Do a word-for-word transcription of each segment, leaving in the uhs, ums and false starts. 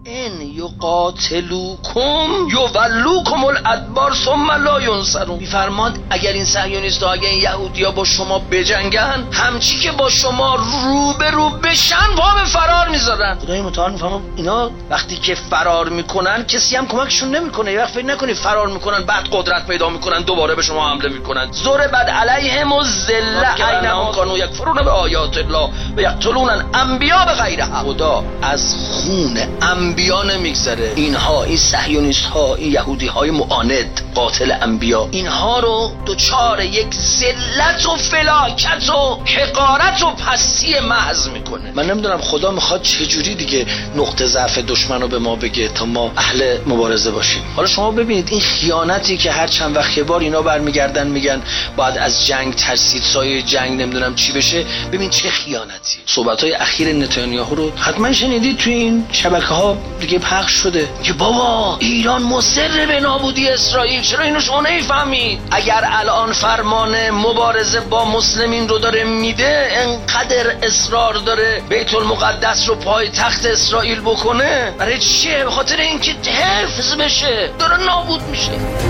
ان یقاتلوکم یولوکم الادبار ثم لا ینصرون. میفرماد اگر این صهیونیست‌ها، اگر این یهودی‌ها با شما بجنگن، همچی که با شما رو به رو بشن پا به فرار میذارن. خدای متعال میفهمم اینا وقتی که فرار میکنن کسی هم کمکشون نمیکنه. یه وقت فکر نکنی فرار میکنن بعد قدرت پیدا میکنن دوباره به شما حمله میکنن. زور بد علیهم الذله اینما کانوا یکفرون بآیات الله و یقتلون الانبیاء بغیر حق. خدا از خون انبیا نمیگذره. اینها، این صهیونیست‌ها، این یهودی‌های معاند قاتل انبیا، اینها رو دوچار یک ذلت و فلاکت و حقارت و پستی محض میکنه. من نمیدونم خدا میخواد چجوری دیگه نقطه ضعف دشمن رو به ما بگه تا ما اهل مبارزه باشیم. حالا شما ببینید این خیانتی که هر چند وقت یه بار اینا برمیگردن میگن باید از جنگ ترسید، سایه جنگ نمیدونم چی بشه. ببین چه خیانتی. صحبت‌های اخیر نتانیاهو رو حتما شنیدید توی این شبکه‌ها دیگه پخش شده که بابا ایران مصر به نابودی اسرائیل. چرا اینو شما نمیفهمید؟ اگر الان فرمان مبارزه با مسلمین رو داره میده، انقدر اصرار داره بیت المقدس رو پای تخت اسرائیل بکنه، برای چیه؟ به خاطر اینکه حفظ بشه، داره نابود میشه.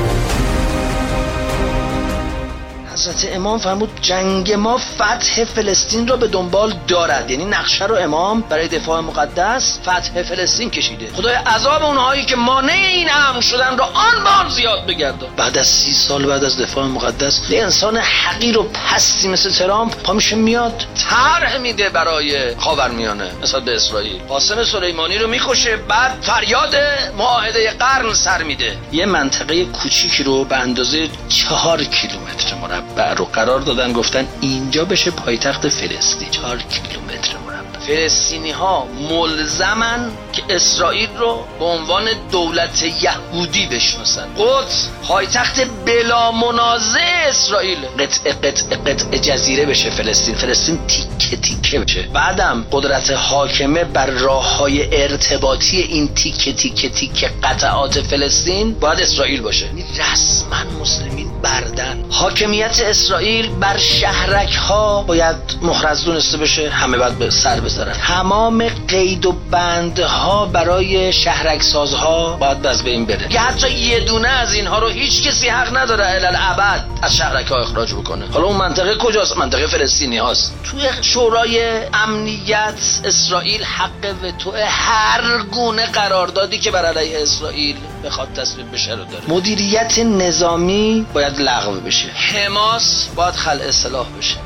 حضرت امام فرمود جنگ ما فتح فلسطین را به دنبال دارد. یعنی نقشه رو امام برای دفاع مقدس فتح فلسطین کشیده. خدای عذاب اونهایی که مانع این امر شدن را آن بار زیاد بگردان. بعد از سی سال بعد از دفاع مقدس یه انسان حقیر و پستی مثل ترامپ پا میشه میاد طرح میده برای خاورمیانه نسبت به اسرائیل. قاسم سلیمانی رو میکشه، بعد فریاد معاهده قرن سر میده. یه منطقه کوچیکی رو به اندازه چهار کیلومتر مربع رو قرار دادن، گفتن اینجا بشه پایتخت فلسطین. چهار کیلومتر مربع. فلسطینی ها ملزمن که اسرائیل رو به عنوان دولت یهودی بشناسن. قدس پایتخت بلا منازع اسرائیل. قطع قطع قطع جزیره بشه فلسطین. فلسطین تیکه تیکه بشه. بعدم قدرت حاکمه بر راههای ارتباطی این تیکه تیکه تیکه قطعات فلسطین باید اسرائیل باشه. رسما مسلمین بردن. حاکمیت اسرائیل بر شهرک ها باید محرز دونسته بشه. همه باید به سر بذارن. تمام قید و بندها برای شهرک سازها باید از بین بره. که حتی یه دونه از اینها رو هیچ کسی حق نداره الالعبد از شهرک ها اخراج بکنه. حالا اون منطقه کجاست؟ منطقه فلسطینی هاست. توی شورای امنیت اسرائیل حق وتو هر گونه قراردادی که بر علیه اسرائیل بخواد تصویب بشه رو داره. مدیریت نظامی باید لغو بشه. حماس باید خلع سلاح بشه.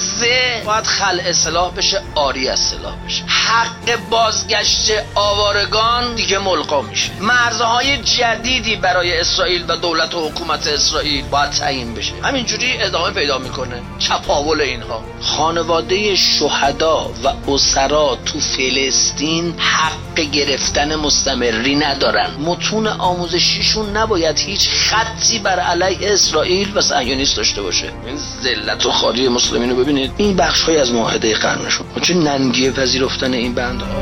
غزه باید خلع سلاح بشه، عاری از سلاح بشه. حق بازگشت آوارگان دیگه ملغا میشه. مرزهای جدیدی برای اسرائیل و دولت و حکومت اسرائیل باید تعیین بشه. همینجوری ادامه پیدا میکنه چپاول اینها. خانواده شهدا و اسرا تو فلسطین حق گرفتن مستمری ندارن. متون آموزشیشون نباید هیچ خطی بر علیه اسرائیل و صهیونیست داشته باشه. این ذلت و خاری مسلمین رو ببینید. این بخش‌های از معاهده قرنشون چه ننگی پذیرفتن این بندها.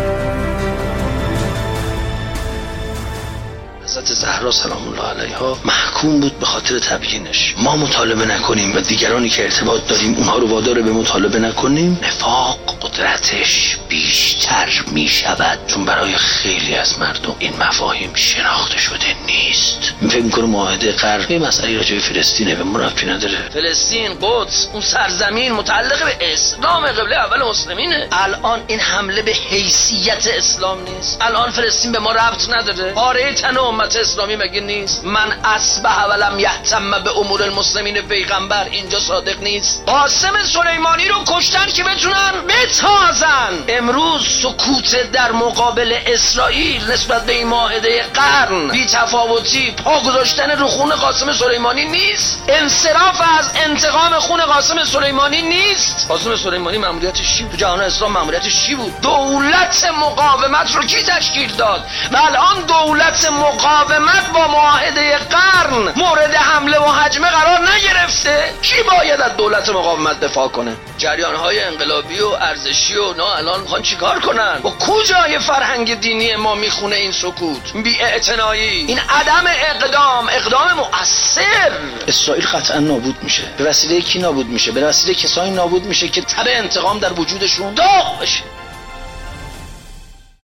حضرت زهرا سلام الله علیها محکوم بود به خاطر تبیینش. ما مطالبه نکنیم و دیگرانی که ارتباط داریم اونها رو وادار به مطالبه نکنیم، نفاق قدرتش بیشتر می شود. چون برای خیلی از مردم این مفاهیم شناخته شده نیست. فکر می‌کنم معاهده قرن یه مسئله راجع به فلسطینه، به مرافی نداره. فلسطین، قدس، اون سرزمین متعلق به اسلام، قبله اول مسلمینه. الان این حمله به حیثیت اسلام نیست. الان فلسطین به ما ربط نداره. پاره تن امت اسلامی مگه نیست؟ من اصبح ولم یهتم به امور المسلمین پیغمبر اینجا صادق نیست. قاسم سلیمانی رو کشتن که بتونن بتازن. امروز سکوت در مقابل اسرائیل نسبت به این معاهده قرن بی تفاوتی پا گذاشتن رو خون قاسم سلیمانی نیست. انصراف از انتقام خون قاسم سلیمانی نیست. قاسم سلیمانی مأموریتش چی بود؟ تو جهان اسلام مأموریتش چی بود؟ دولت مقاومت رو کی تشکیل داد؟ و الان دولت مقاومت با معاهده قرن مورد حمله و هجمه قرار نگرفته. کی باید از دولت مقاومت دفاع کنه؟ جریان‌های انقلابی و ارزشی و نه الان میخوان چیکار کنن؟ و کجای فرهنگ دینی ما میخونه این سکوت؟ بی‌اعتنایی، این عدم اقدام، اقدام مؤثر. اسرائیل قطعا نابود میشه. به وسیله کی نابود میشه؟ به وسیله کسایی نابود میشه که تب انتقام در وجودشون داشت.